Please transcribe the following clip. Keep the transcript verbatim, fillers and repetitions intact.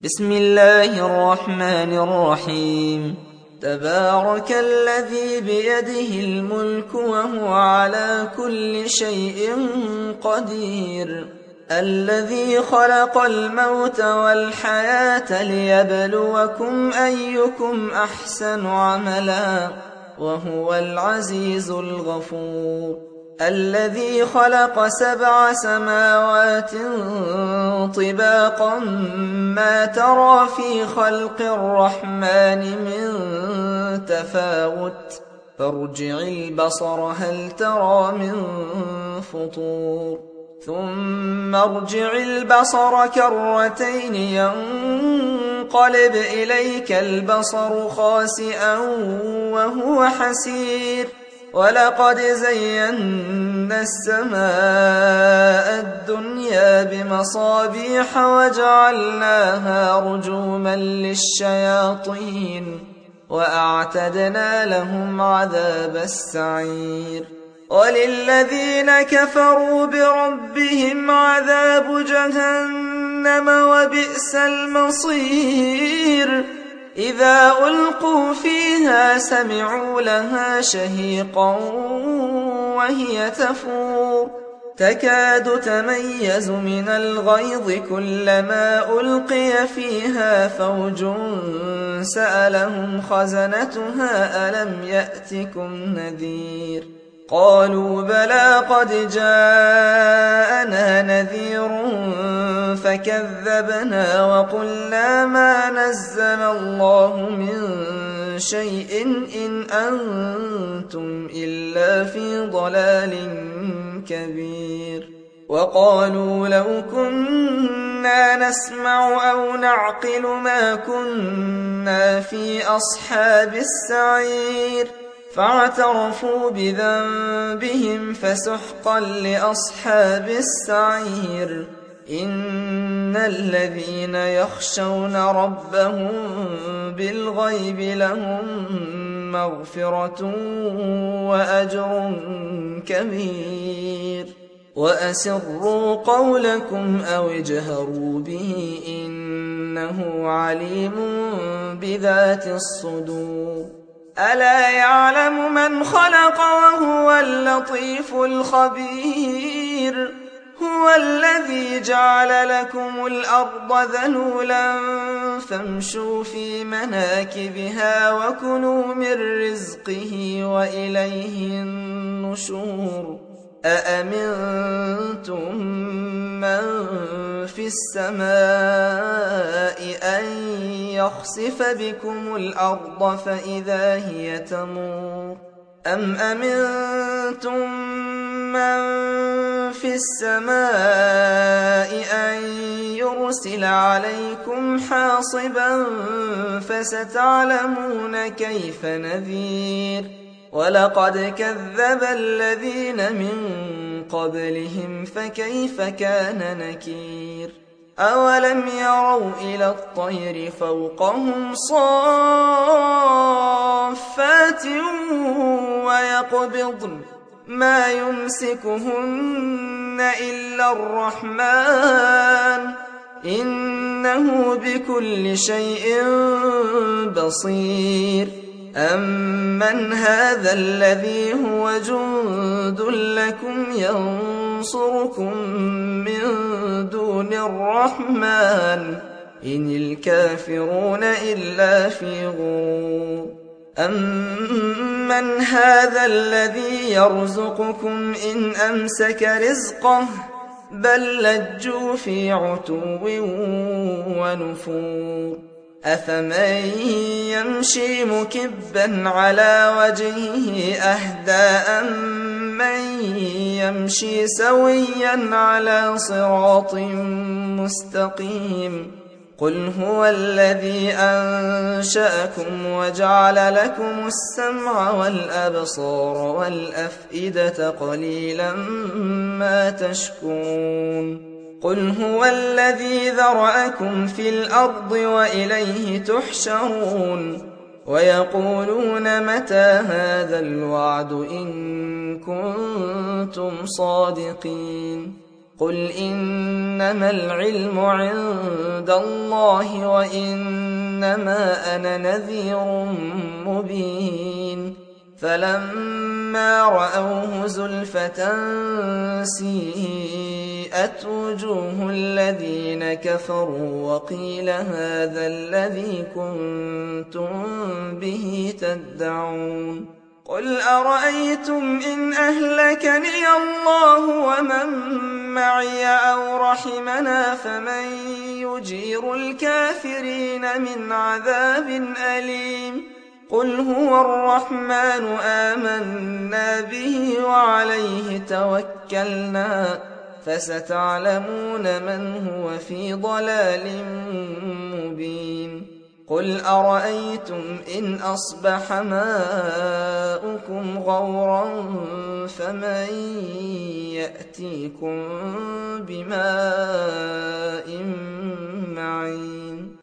بسم الله الرحمن الرحيم. تبارك الذي بيده الملك وهو على كل شيء قدير، الذي خلق الموت والحياة ليبلوكم أيكم أحسن عملا وهو العزيز الغفور، الذي خلق سبع سماوات طباقا ما ترى في خلق الرحمن من تفاوت فارجع البصر هل ترى من فطور، ثم ارجع البصر كرتين ينقلب إليك البصر خاسئا وهو حسير، ولقد زينا السماء الدنيا بمصابيح وجعلناها رجوما للشياطين وأعتدنا لهم عذاب السعير، وللذين كفروا بربهم عذاب جهنم وبئس المصير، إذا ألقوا فيها سمعوا لها شهيقا وهي تفور تكاد تميز من الغيظ كلما ألقي فيها فوج سألهم خزنتها ألم يأتكم نذير، قالوا بلى قد جاءنا نذير فكذبنا وقلنا ما نزل الله من شيء إن أنتم إلا في ضلال كبير، وقالوا لو كنا نسمع أو نعقل ما كنا في أصحاب السعير، فاعترفوا بذنبهم فسحقا لأصحاب السعير، إن الذين يخشون ربهم بالغيب لهم مغفرة وأجر كبير، وأسروا قولكم أو اجهروا به إنه عليم بذات الصدور، ألا يعلم من خلق وهو اللطيف الخبير، هو الذي جعل لكم الأرض ذلولا فامشوا في مناكبها وكلوا من رزقه وإليه النشور، أأمنتم من في السماء أن يخسف بكم الأرض فإذا هي تمور، أم أمنتم من في السماء أن يرسل عليكم حاصبا فستعلمون كيف نذير، ولقد كذب الذين من قبلهم فكيف كان نكير، أولم يروا إلى الطير فوقهم صافات ويقبضن ما يمسكهن إلا الرحمن إنه بكل شيء بصير، أمن هذا الذي هو جند لكم ينصركم من دون الرحمن إن الكافرون إلا في غرور، أمن هذا الذي يرزقكم إن أمسك رزقه بل لجوا في عتو ونفور، أفمن يمشي مكبا على وجهه أهدى أمن يمشي سويا على صراط مستقيم، قل هو الذي أنشأكم وجعل لكم السمع والأبصار والأفئدة قليلا ما تشكرون، قل هو الذي ذرأكم في الأرض وإليه تحشرون، ويقولون متى هذا الوعد إن كنتم صادقين، قل إنما العلم عند الله وإنما أنا نذير مبين فلما رأوه زلفة سيئت وجوه الذين كفروا وقيل هذا الذي كنتم به تدعون قل أرأيتم إن أهلكني الله ومن معي أو رحمنا فمن يجير الكافرين من عذاب أليم قل هو الرحمن آمنا به وعليه توكلنا فستعلمون من هو في ضلال مبين قل أرأيتم إن أصبح ماؤكم غورا فمن يأتيكم بماء معين